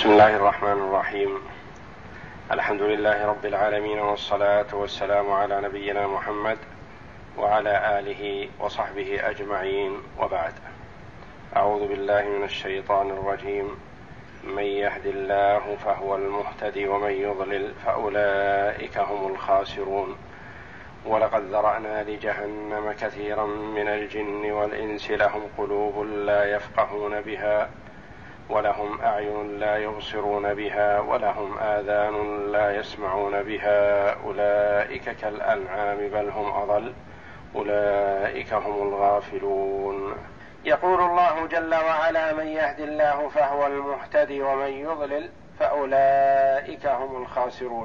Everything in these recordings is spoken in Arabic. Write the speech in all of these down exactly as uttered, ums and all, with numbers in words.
بسم الله الرحمن الرحيم. الحمد لله رب العالمين، والصلاة والسلام على نبينا محمد وعلى آله وصحبه أجمعين، وبعد. أعوذ بالله من الشيطان الرجيم. من يهد الله فهو المهتدي ومن يضلل فأولئك هم الخاسرون. ولقد ذرأنا لجهنم كثيرا من الجن والإنس لهم قلوب لا يفقهون بها ولهم أعين لا يبصرون بها ولهم آذان لا يسمعون بها أولئك كالأنعام بل هم أضل أولئك هم الغافلون. يقول الله جل وعلا: من يهد الله فهو المهتدي ومن يضلل فأولئك هم الخاسرون.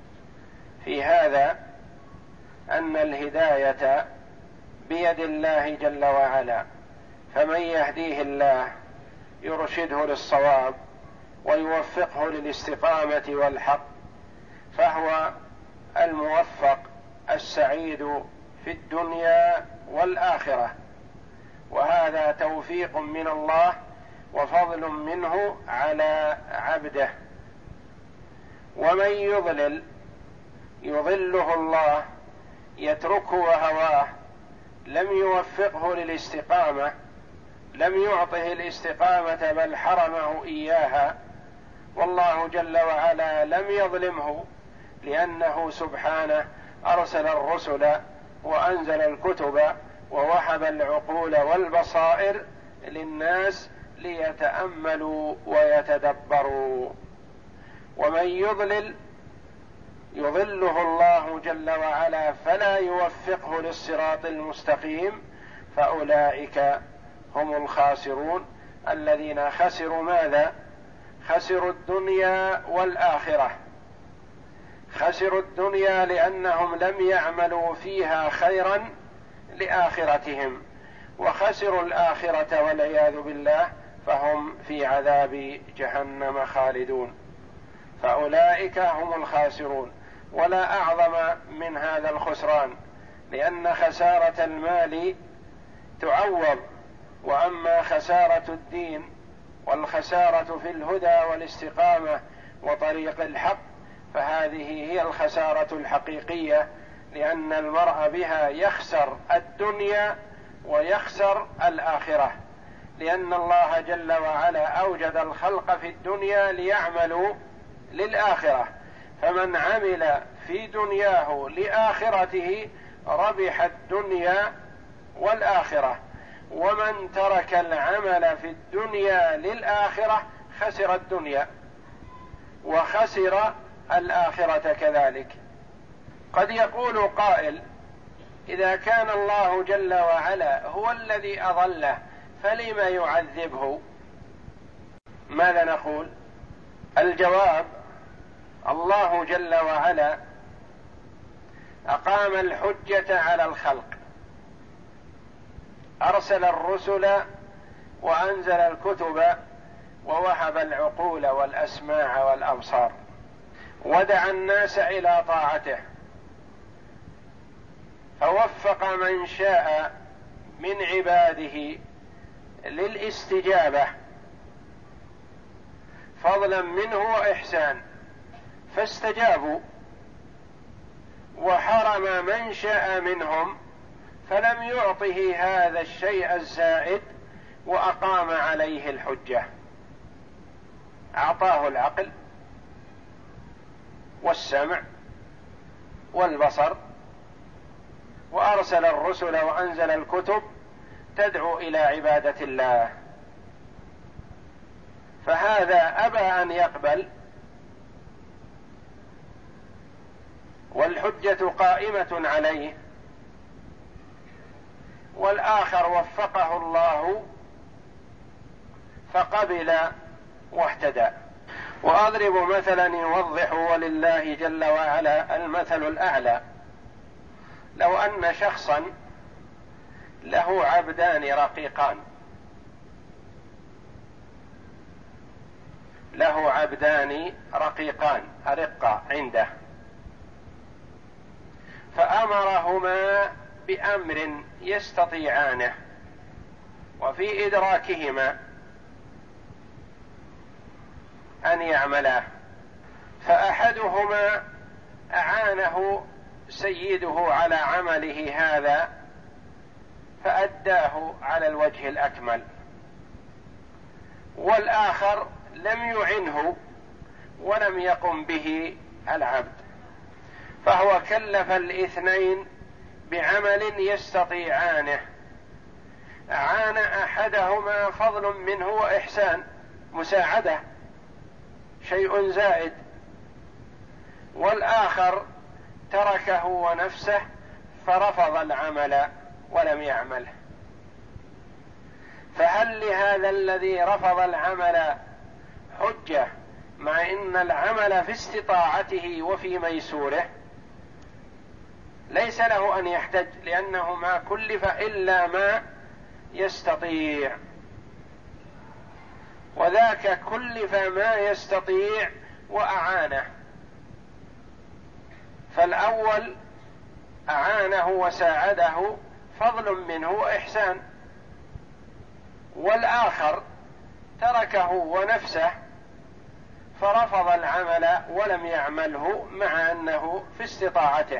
في هذا أن الهداية بيد الله جل وعلا، فمن يهديه الله يرشده للصواب ويوفقه للاستقامة والحق، فهو الموفق السعيد في الدنيا والآخرة، وهذا توفيق من الله وفضل منه على عبده. ومن يضلل يضله الله، يتركه وهواه، لم يوفقه للاستقامة، لم يعطه الاستقامة بل حرمه إياها، والله جل وعلا لم يظلمه، لأنه سبحانه أرسل الرسل وأنزل الكتب ووهب العقول والبصائر للناس ليتأملوا ويتدبروا. ومن يضلل يضله الله جل وعلا فلا يوفقه للصراط المستقيم، فأولئك هم الخاسرون الذين خسروا ماذا؟ خسروا الدنيا والآخرة. خسروا الدنيا لأنهم لم يعملوا فيها خيرا لآخرتهم، وخسروا الآخرة والعياذ بالله، فهم في عذاب جهنم خالدون. فأولئك هم الخاسرون. ولا أعظم من هذا الخسران، لأن خسارة المال تعوض، وأما خسارة الدين والخسارة في الهدى والاستقامة وطريق الحق فهذه هي الخسارة الحقيقية، لأن المرء بها يخسر الدنيا ويخسر الآخرة، لأن الله جل وعلا أوجد الخلق في الدنيا ليعملوا للآخرة، فمن عمل في دنياه لآخرته ربح الدنيا والآخرة، ومن ترك العمل في الدنيا للآخرة خسر الدنيا وخسر الآخرة كذلك. قد يقول قائل: إذا كان الله جل وعلا هو الذي أضله فلم يعذبه؟ ماذا نقول؟ الجواب: الله جل وعلا أقام الحجة على الخلق، أرسل الرسل وأنزل الكتب ووهب العقول والأسماع والأبصار، ودعا الناس إلى طاعته، فوفق من شاء من عباده للاستجابة فضلا منه وإحسان، فاستجابوا، وحرم من شاء منهم فلم يعطه هذا الشيء الزائد وأقام عليه الحجة، أعطاه العقل والسمع والبصر، وأرسل الرسل وأنزل الكتب تدعو إلى عبادة الله، فهذا أبى أن يقبل والحجة قائمة عليه، والآخر وفقه الله فقبل واهتدى. وأضرب مثلا يوضح ولله جل وعلا المثل الأعلى. لو أن شخصا له عبدان رقيقان، له عبدان رقيقان أرقة عنده، فأمرهما بأمر يستطيعانه وفي إدراكهما، أن يعملا. فأحدهما أعانه سيده على عمله هذا فأداه على الوجه الأكمل، والآخر لم يعنه ولم يقم به العبد، فهو كلف الاثنين بعمل يستطيعانه، أعان أحدهما فضل منه وإحسان، مساعدة، شيء زائد، والآخر تركه ونفسه فرفض العمل ولم يعمله. فهل لهذا الذي رفض العمل حجة مع ان العمل في استطاعته وفي ميسوره؟ ليس له ان يحتج، لانه ما كلف الا ما يستطيع، وذاك كلف ما يستطيع وأعانه. فالأول أعانه وساعده فضل منه وإحسان، والآخر تركه ونفسه فرفض العمل ولم يعمله مع أنه في استطاعته.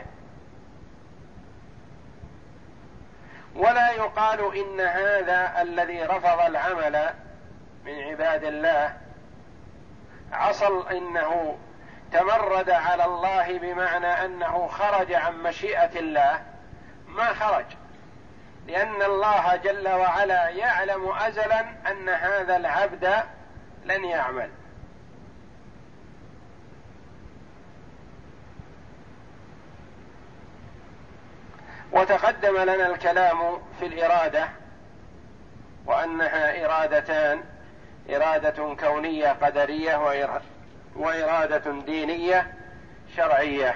ولا يقال إن هذا الذي رفض العمل من عباد الله عصى، إنه تمرد على الله بمعنى أنه خرج عن مشيئة الله. ما خرج، لأن الله جل وعلا يعلم أزلا أن هذا العبد لن يعمل. وتقدم لنا الكلام في الإرادة، وأنها إرادتان: إرادة كونية قدرية وإرادة دينية شرعية.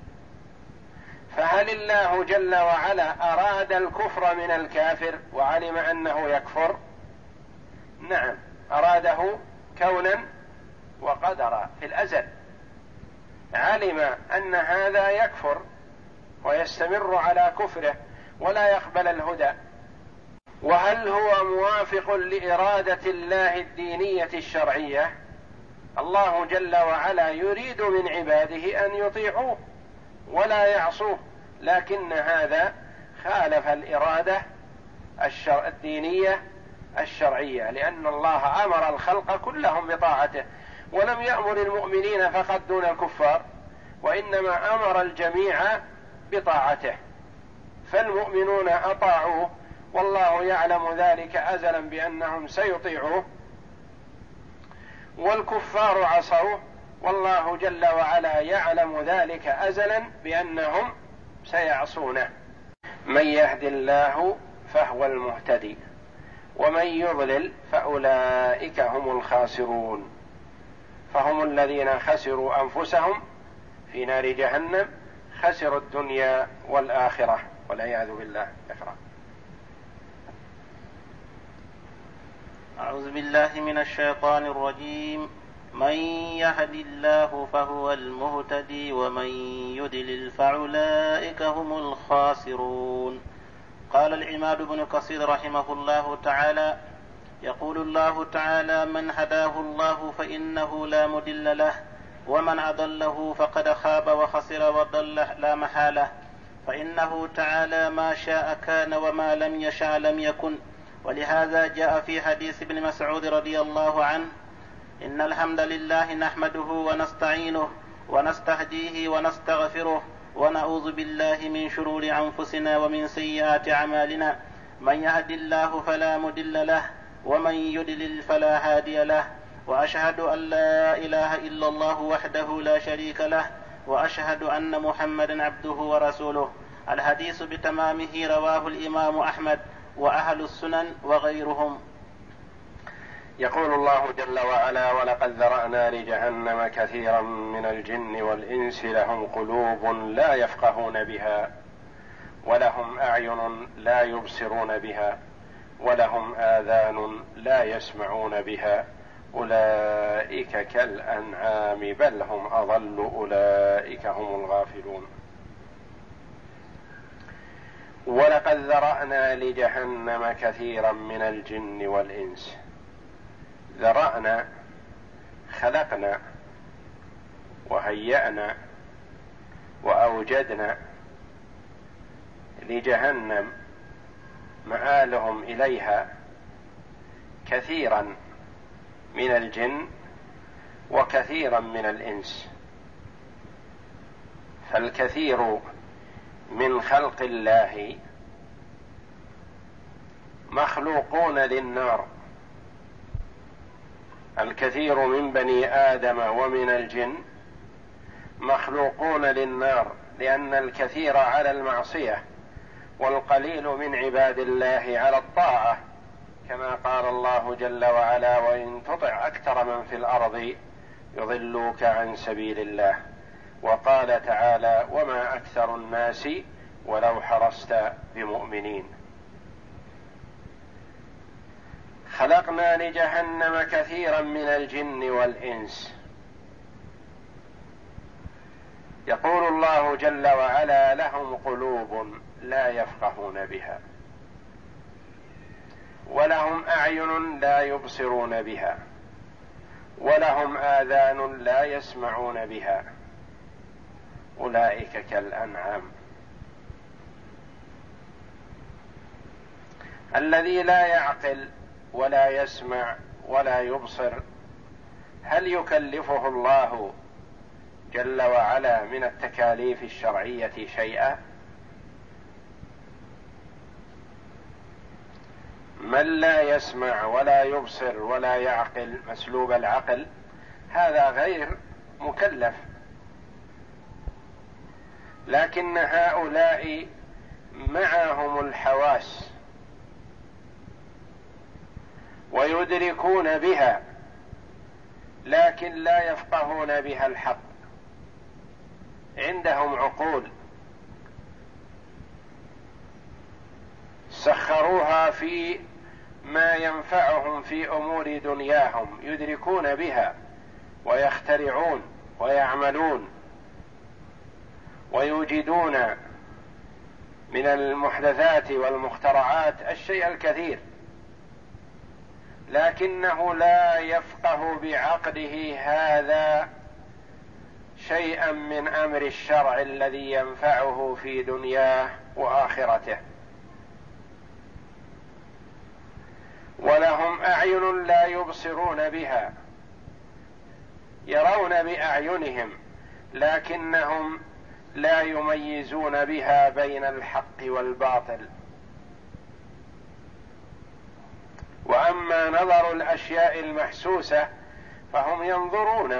فهل الله جل وعلا أراد الكفر من الكافر وعلم أنه يكفر؟ نعم، أراده كونا وقدرا في الأزل، علم أن هذا يكفر ويستمر على كفره ولا يقبل الهدى. وهل هو موافق لإرادة الله الدينية الشرعية؟ الله جل وعلا يريد من عباده أن يطيعوه ولا يعصوه، لكن هذا خالف الإرادة الدينية الشرعية، لأن الله أمر الخلق كلهم بطاعته، ولم يأمر المؤمنين فقط دون الكفار، وإنما أمر الجميع بطاعته. فالمؤمنون أطاعوه والله يعلم ذلك أزلا بأنهم سيطيعوه، والكفار عصوه والله جل وعلا يعلم ذلك أزلا بأنهم سيعصونه. من يهد الله فهو المهتدي ومن يضلل فأولئك هم الخاسرون. فهم الذين خسروا أنفسهم في نار جهنم، خسروا الدنيا والآخرة والعياذ بالله. اقرأ. أعوذ بالله من الشيطان الرجيم. من يهد الله فهو المهتدي ومن يضلل فأولئك هم الخاسرون. قال العماد بن كثير رحمه الله تعالى: يقول الله تعالى: من هداه الله فإنه لا مضل له، ومن أضله فقد خاب وخسر وضل لا محالة، فإنه تعالى ما شاء كان وما لم يشاء لم يكن. ولهذا جاء في حديث ابن مسعود رضي الله عنه: إن الحمد لله نحمده ونستعينه ونستهديه ونستغفره ونعوذ بالله من شرور أنفسنا ومن سيئات أعمالنا، من يهد الله فلا مضل له ومن يضلل فلا هادي له، وأشهد أن لا إله إلا الله وحده لا شريك له، وأشهد أن محمدا عبده ورسوله. الحديث بتمامه رواه الإمام أحمد وأهل السنن وغيرهم. يقول الله جل وعلا: ولقد ذرأنا لجهنم كثيرا من الجن والإنس لهم قلوب لا يفقهون بها ولهم أعين لا يبصرون بها ولهم آذان لا يسمعون بها أولئك كالأنعام بل هم أضل أولئك هم الغافلون. ولقد ذرأنا لجهنم كثيرا من الجن والإنس. ذرأنا خلقنا وهيأنا وأوجدنا لجهنم مآلهم إليها كثيرا من الجن وكثيرا من الإنس، فالكثير من خلق الله مخلوقون للنار، الكثير من بني آدم ومن الجن مخلوقون للنار، لأن الكثير على المعصية والقليل من عباد الله على الطاعة، كما قال الله جل وعلا: وإن تطع أكثر من في الأرض يضلوك عن سبيل الله. وقال تعالى: وما أكثر الناس ولو حرصت بمؤمنين. خلقنا لجهنم كثيرا من الجن والإنس. يقول الله جل وعلا: لهم قلوب لا يفقهون بها، ولهم أعين لا يبصرون بها، ولهم آذان لا يسمعون بها، أولئك كالأنعام. الذي لا يعقل ولا يسمع ولا يبصر، هل يكلفه الله جل وعلا من التكاليف الشرعية شيئا؟ من لا يسمع ولا يبصر ولا يعقل مسلوب العقل، هذا غير مكلف. لكن هؤلاء معهم الحواس ويدركون بها، لكن لا يفقهون بها الحق. عندهم عقول سخروها في ما ينفعهم في أمور دنياهم، يدركون بها ويخترعون ويعملون ويوجدون من المحدثات والمخترعات الشيء الكثير، لكنه لا يفقه بعقله هذا شيئا من أمر الشرع الذي ينفعه في دنياه وآخرته. ولهم أعين لا يبصرون بها، يرون بأعينهم لكنهم لا يميزون بها بين الحق والباطل. وأما نظر الأشياء المحسوسة فهم ينظرون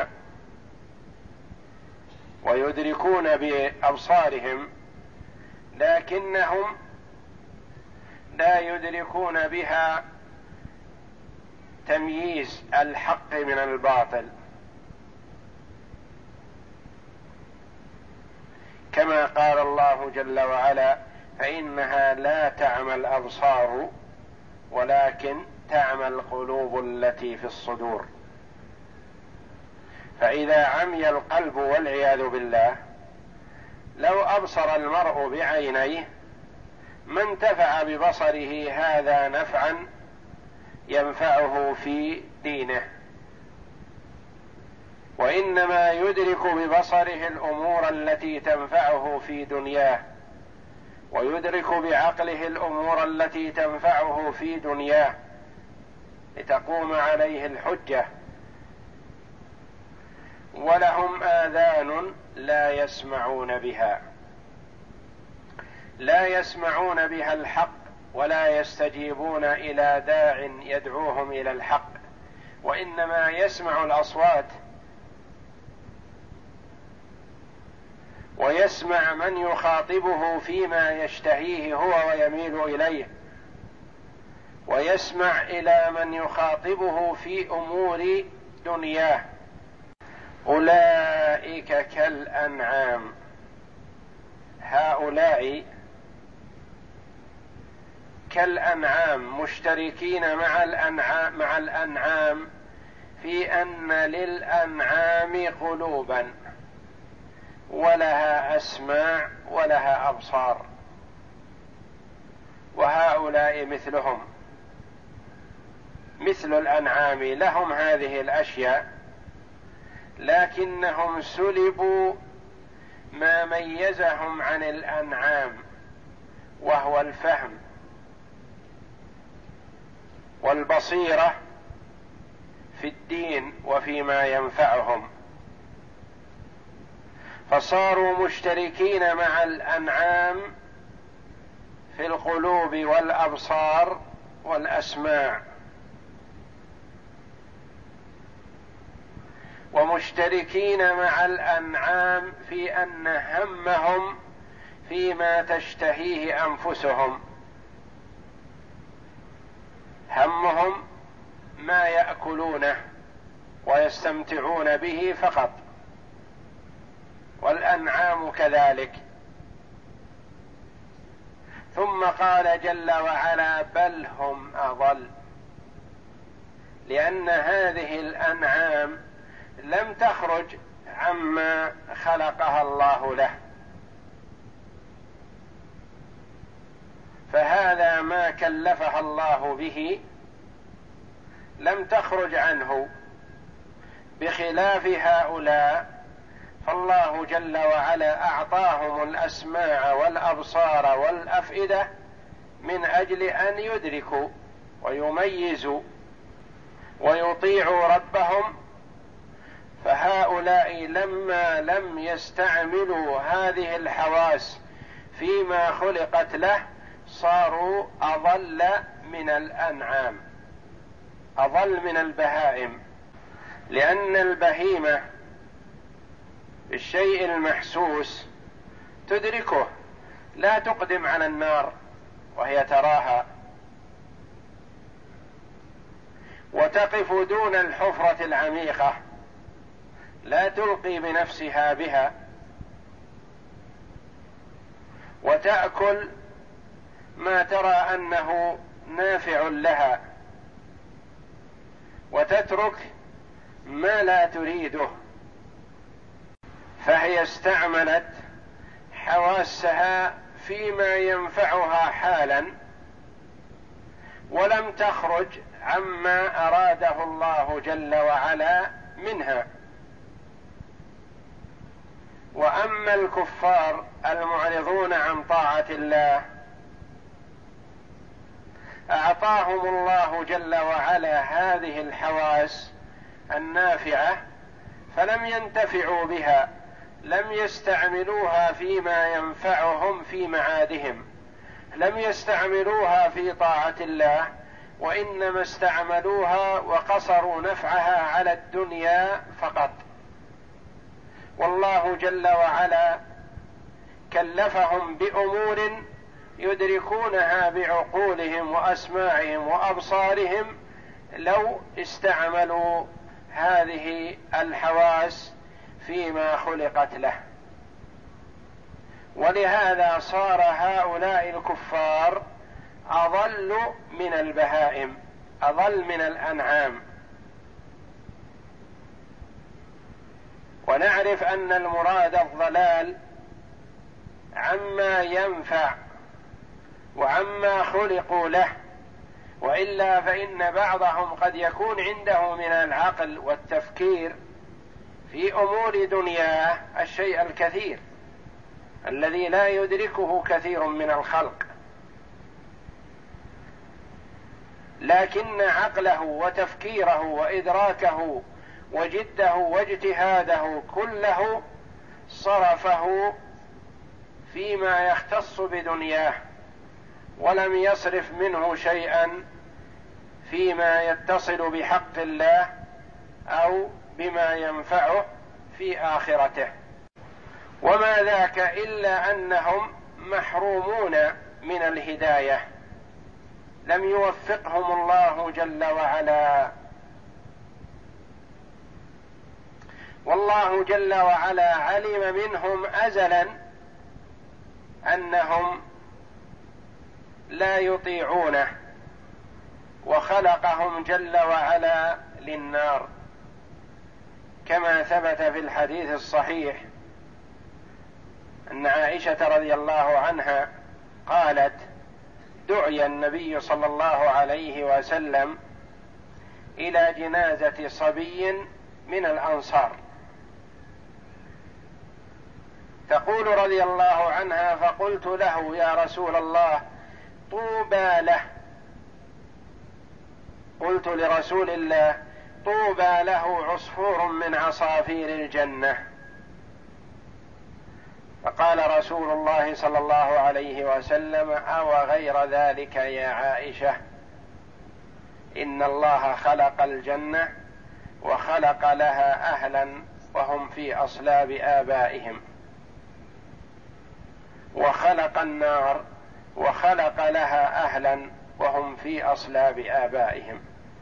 ويدركون بأبصارهم، لكنهم لا يدركون بها تمييز الحق من الباطل، كما قال الله جل وعلا: فإنها لا تعمى الأبصار ولكن تعمى القلوب التي في الصدور. فإذا عمي القلب والعياذ بالله، لو أبصر المرء بعينيه ما انتفع ببصره هذا نفعا ينفعه في دينه، وإنما يدرك ببصره الأمور التي تنفعه في دنياه، ويدرك بعقله الأمور التي تنفعه في دنياه لتقوم عليه الحجة. ولهم آذان لا يسمعون بها، لا يسمعون بها الحق ولا يستجيبون إلى داع يدعوهم إلى الحق، وإنما يسمع الأصوات ويسمع من يخاطبه فيما يشتهيه هو ويميل إليه، ويسمع إلى من يخاطبه في أمور دنياه. أولئك كالأنعام، هؤلاء كالأنعام، مشتركين مع الأنعام, مع الأنعام في أن للأنعام قلوبا ولها أسماع ولها أبصار، وهؤلاء مثلهم مثل الأنعام، لهم هذه الأشياء لكنهم سلبوا ما ميزهم عن الأنعام، وهو الفهم والبصيرة في الدين وفيما ينفعهم، فصاروا مشتركين مع الأنعام في القلوب والأبصار والأسماع، ومشتركين مع الأنعام في أن همهم فيما تشتهيه أنفسهم، همهم ما يأكلونه ويستمتعون به فقط، والأنعام كذلك. ثم قال جل وعلا: بل هم أضل، لأن هذه الأنعام لم تخرج عما خلقها الله له، فهذا ما كلفها الله به لم تخرج عنه، بخلاف هؤلاء فالله جل وعلا أعطاهم الأسماع والأبصار والأفئدة من أجل أن يدركوا ويميزوا ويطيعوا ربهم، فهؤلاء لما لم يستعملوا هذه الحواس فيما خلقت له صاروا أضل من الأنعام، أضل من البهائم، لأن البهيمة الشيء المحسوس تدركه، لا تقدم على النار وهي تراها، وتقف دون الحفرة العميقة، لا تلقي بنفسها بها، وتأكل ما ترى أنه نافع لها، وتترك ما لا تريده، فهي استعملت حواسها فيما ينفعها حالا، ولم تخرج عما أراده الله جل وعلا منها. وأما الكفار المعرضون عن طاعة الله أعطاهم الله جل وعلا هذه الحواس النافعة فلم ينتفعوا بها، لم يستعملوها فيما ينفعهم في معادهم، لم يستعملوها في طاعة الله، وإنما استعملوها وقصروا نفعها على الدنيا فقط. والله جل وعلا كلفهم بأمور يدركونها بعقولهم وأسماعهم وأبصارهم لو استعملوا هذه الحواس فيما خلقت له. ولهذا صار هؤلاء الكفار أضل من البهائم، أضل من الأنعام. ونعرف أن المراد الضلال عما ينفع وعما خلقوا له، وإلا فإن بعضهم قد يكون عنده من العقل والتفكير في أمور دنياه الشيء الكثير الذي لا يدركه كثير من الخلق، لكن عقله وتفكيره وإدراكه وجده واجتهاده كله صرفه فيما يختص بدنياه، ولم يصرف منه شيئا فيما يتصل بحق الله أو بما ينفعه في آخرته. وما ذاك إلا أنهم محرومون من الهداية، لم يوفقهم الله جل وعلا. والله جل وعلا علم منهم أزلا أنهم لا يطيعونه، وخلقهم جل وعلا للنار، كما ثبت في الحديث الصحيح أن عائشة رضي الله عنها قالت: دعي النبي صلى الله عليه وسلم إلى جنازة صبي من الأنصار، تقول رضي الله عنها: فقلت له: يا رسول الله، طوبى له. قلت لرسول الله: طوبى له عصفور من عصافير الجنة. فقال رسول الله صلى الله عليه وسلم: أو غير ذلك يا عائشة، إن الله خلق الجنة وخلق لها أهلا وهم في أصلاب آبائهم، وخلق النار وخلق لها أهلا وهم في أصلاب آبائهم.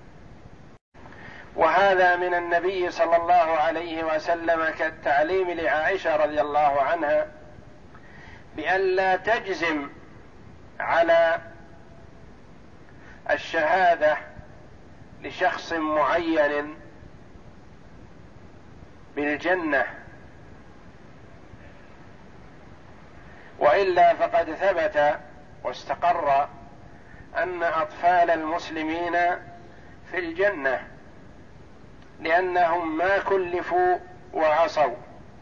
وهذا من النبي صلى الله عليه وسلم كالتعليم لعائشة رضي الله عنها بأن لا تجزم على الشهادة لشخص معين بالجنة، وإلا فقد ثبت واستقر أن أطفال المسلمين في الجنة، لأنهم ما كلفوا وعصوا.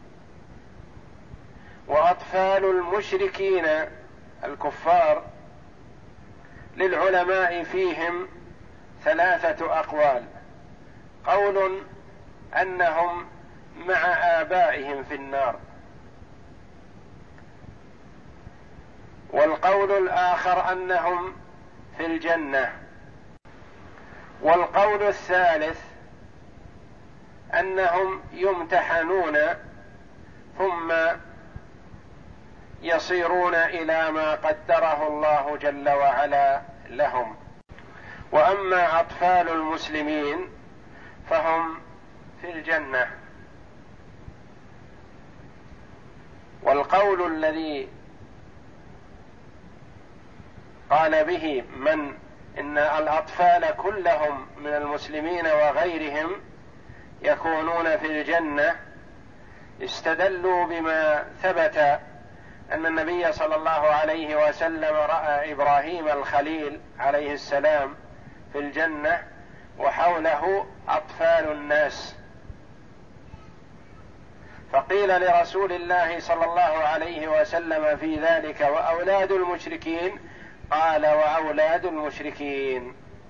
وأطفال المشركين الكفار للعلماء فيهم ثلاثة أقوال: قول أنهم مع آبائهم في النار، والقول الآخر أنهم في الجنة، والقول الثالث أنهم يمتحنون ثم يصيرون إلى ما قدره الله جل وعلا لهم. وأما أطفال المسلمين فهم في الجنة. والقول الذي قال به من إن الأطفال كلهم من المسلمين وغيرهم يكونون في الجنة استدلوا بما ثبت أن النبي صلى الله عليه وسلم رأى إبراهيم الخليل عليه السلام في الجنة وحوله أطفال الناس، فقيل لرسول الله صلى الله عليه وسلم في ذلك: وأولاد المشركين؟ قال: وأولاد المشركين،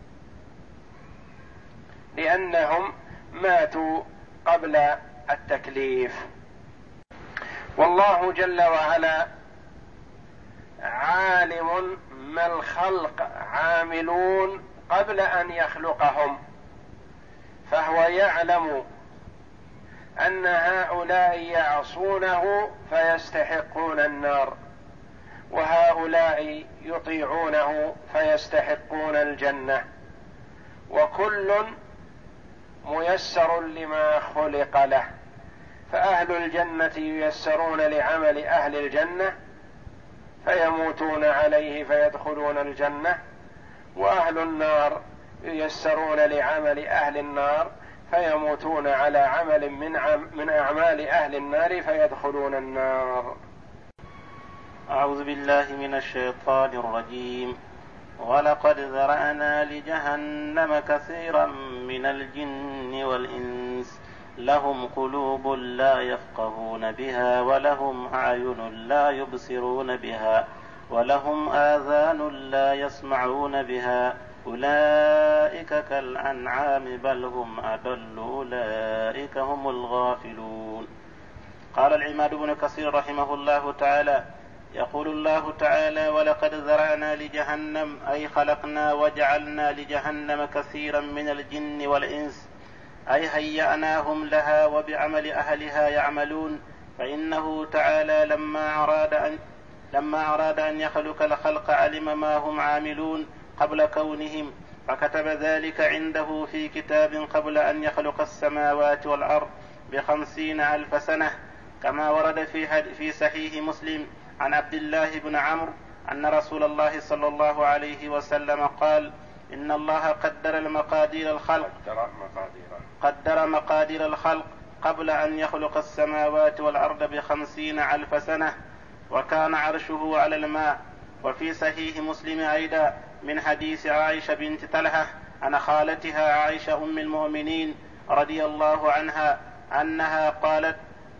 لأنهم ماتوا قبل التكليف. والله جل وعلا عالم ما الخلق عاملون قبل أن يخلقهم، فهو يعلم أن هؤلاء يعصونه فيستحقون النار، وهؤلاء يطيعونه فيستحقون الجنة، وكل ميسر لما خلق له. فأهل الجنة ييسرون لعمل أهل الجنة فيموتون عليه فيدخلون الجنة، وأهل النار ييسرون لعمل أهل النار فيموتون على عمل من, عم من أعمال أهل النار فيدخلون النار. أعوذ بالله من الشيطان الرجيم. ولقد ذرأنا لجهنم كثيرا من الجن والإنس لهم قلوب لا يفقهون بها ولهم أعين لا يبصرون بها ولهم آذان لا يسمعون بها أولئك كالأنعام بل هم أضل أولئك هم الغافلون. قال العماد بن كثير رحمه الله تعالى: يقول الله تعالى: ولقد ذرأنا لجهنم، أي خلقنا وجعلنا لجهنم كثيرا من الجن والإنس، أي هيأناهم لها وبعمل أهلها يعملون. فإنه تعالى لما أراد أن لما أراد أن يخلق الخلق علم ما هم عاملون قبل كونهم، فكتب ذلك عنده في كتاب قبل أن يخلق السماوات والأرض بخمسين ألف سنة، كما ورد في في صحيح مسلم عن عبد الله بن عمرو أن رسول الله صلى الله عليه وسلم قال: إن الله قدر المقادير الخلق قدر مقادير الخلق قبل أن يخلق السماوات والأرض بخمسين ألف سنة، وكان عرشه على الماء. وفي صحيح مسلم أيضا من حديث عائشة بنت طلحة عن خالتها عائشة أم المؤمنين رضي الله عنها أنها قالت: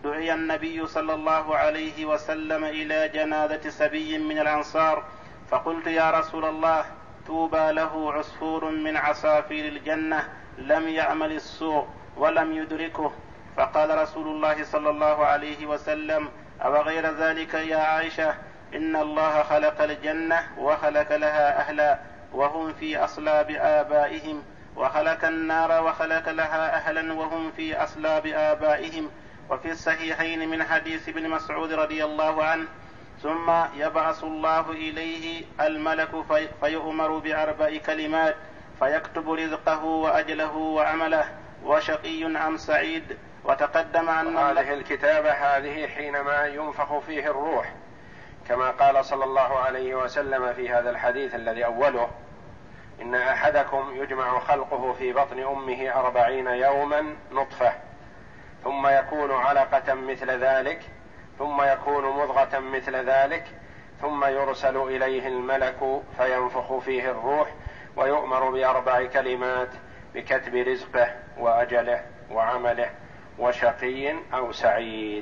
دعي النبي صلى الله عليه وسلم إلى جنازة سبي من الأنصار، فقلت يا رسول الله طوبى له عصفور من عصافير الجنة لم يعمل السوء ولم يدركه. فقال رسول الله صلى الله عليه وسلم أو غير ذلك يا عائشة، إن الله خلق الجنة وخلق لها أهلا وهم في أصلاب آبائهم، وخلق النار وخلق لها أهلا وهم في أصلاب آبائهم. وفي الصحيحين من حديث ابن مسعود رضي الله عنه ثم يبعث الله إليه الملك في فيؤمر بأربع كلمات فيكتب رزقه وأجله وعمله وشقي أم سعيد. وتقدم أن هذه الكتابة هذه حينما ينفخ فيه الروح، كما قال صلى الله عليه وسلم في هذا الحديث الذي أوله إن أحدكم يجمع خلقه في بطن أمه أربعين يوما نطفة ثم يكون علقة مثل ذلك ثم يكون مضغة مثل ذلك ثم يرسل إليه الملك فينفخ فيه الروح ويؤمر بأربع كلمات بكتب رزقه وأجله وعمله وشقي أو سعيد.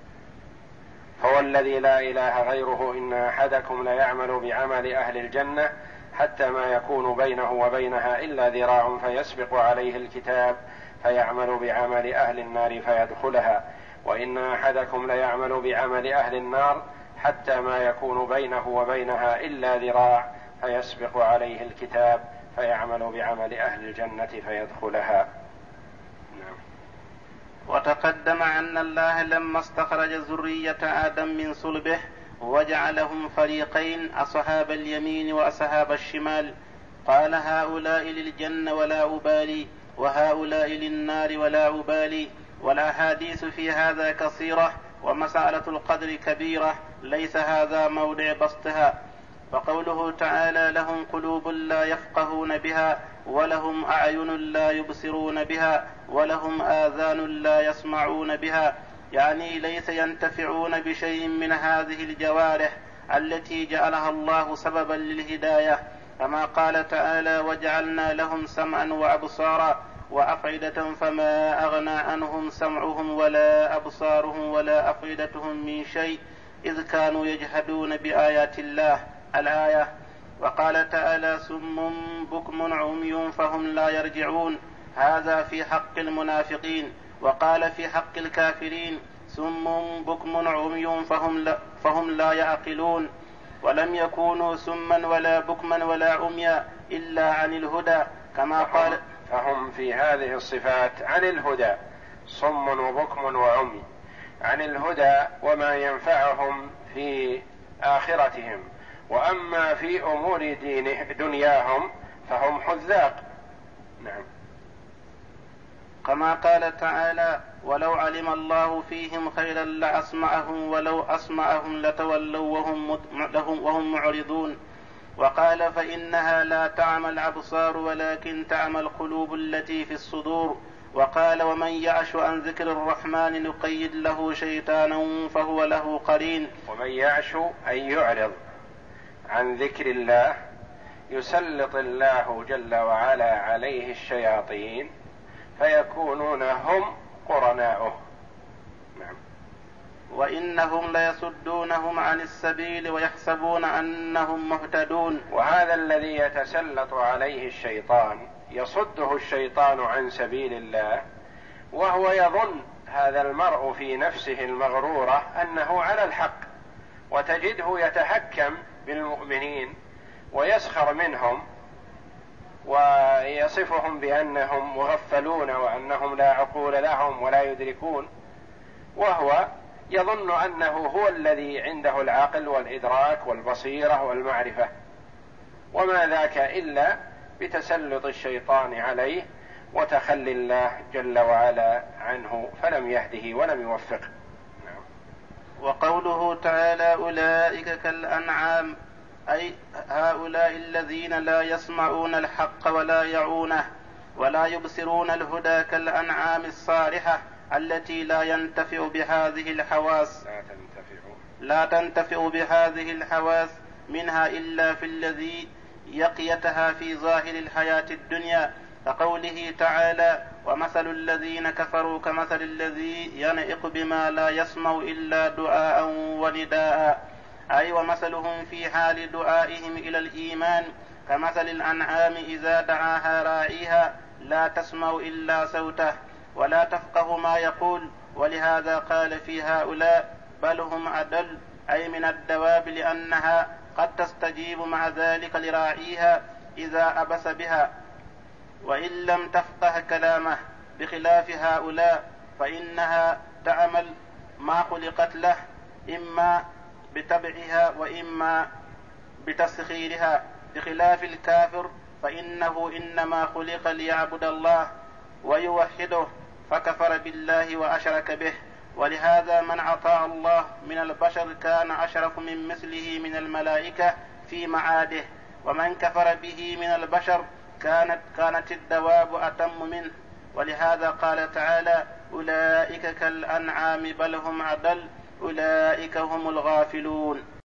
هو الذي لا إله غيره إن أحدكم ليعمل بعمل أهل الجنة حتى ما يكون بينه وبينها إلا ذراع فيسبق عليه الكتاب فيعمل بعمل أهل النار فيدخلها، وإن أحدكم ليعمل بعمل أهل النار حتى ما يكون بينه وبينها إلا ذراع فيسبق عليه الكتاب فيعمل بعمل أهل الجنة فيدخلها. نعم. وتقدم أن الله لما استخرج ذرية آدم من صلبه وجعلهم فريقين أصحاب اليمين وأصحاب الشمال قال هؤلاء للجنة ولا أبالي وهؤلاء للنار ولا أبالي. والأحاديث في هذا كثيرة ومسألة القدر كبيرة ليس هذا موضع بسطها. فقوله تعالى لهم قلوب لا يفقهون بها ولهم أعين لا يبصرون بها ولهم آذان لا يسمعون بها، يعني ليس ينتفعون بشيء من هذه الجوارح التي جعلها الله سببا للهداية، كما قال تعالى وجعلنا لهم سمعا وأبصارا وأفئدة فما أغنى عنهم سمعهم ولا أبصارهم ولا أفئدتهم من شيء إذ كانوا يجحدون بآيات الله الآية. وقال تعالى سم بكم عمي فهم لا يرجعون، هذا في حق المنافقين. وقال في حق الكافرين سم بكم عمي فهم لا, فهم لا يعقلون. ولم يكونوا سما ولا بكما ولا عميا إلا عن الهدى، كما قال فهم في هذه الصفات عن الهدى، صم وبكم وعمي عن الهدى وما ينفعهم في آخرتهم، وأما في أمور دينه دنياهم فهم حذاق. نعم. كما قال تعالى ولو علم الله فيهم خيرا لأسمعهم ولو أسمعهم لتولوا وهم, وهم معرضون. وقال فإنها لا تعمى الأبصار ولكن تعمى القلوب التي في الصدور. وقال ومن يعش عن ذكر الرحمن نقيد له شيطانا فهو له قرين. ومن يعش أي يعرض عن ذكر الله يسلط الله جل وعلا عليه الشياطين فيكونون هم قرناؤه. نعم. وإنهم ليصدونهم عن السبيل ويحسبون أنهم مهتدون. وهذا الذي يتسلط عليه الشيطان يصده الشيطان عن سبيل الله وهو يظن هذا المرء في نفسه المغرورة أنه على الحق، وتجده يتحكم بالمؤمنين ويسخر منهم ويصفهم بأنهم مغفلون وأنهم لا عقول لهم ولا يدركون، وهو يظن أنه هو الذي عنده العقل والإدراك والبصيرة والمعرفة، وما ذاك إلا بتسلط الشيطان عليه وتخلي الله جل وعلا عنه فلم يهده ولم يوفقه. نعم. وقوله تعالى أولئك كالأنعام أي هؤلاء الذين لا يسمعون الحق ولا يعونه ولا يبصرون الهدى كالأنعام الصالحة التي لا ينتفع بهذه الحواس لا تنتفع لا تنتفع بهذه الحواس منها إلا في الذي يقيتها في ظاهر الحياة الدنيا، كقوله تعالى: ومثل الذين كفروا كمثل الذي ينعق بما لا يسمع إلا دعاء ونداء، أي ومثلهم في حال دعائهم إلى الإيمان كمثل الأنعام إذا دعاها راعيها لا تسمع إلا صوته ولا تفقه ما يقول. ولهذا قال في هؤلاء: بل هم أدل، أي من الدواب، لأنها قد تستجيب مع ذلك لراعيها إذا أبس بها وإن لم تفقه كلامه، بخلاف هؤلاء فإنها تعمل ما خلقت له، إما بتبعها وإما بتسخيرها، بخلاف الكافر فإنه إنما خلق ليعبد الله ويوحده فكفر بالله وأشرك به. ولهذا من أطاع الله من البشر كان أشرف من مثله من الملائكة في معاده، ومن كفر به من البشر كانت كانت الدواب أتم منه. ولهذا قال تعالى: أولئك كالأنعام بل هم أضل أولئك هم الغافلون.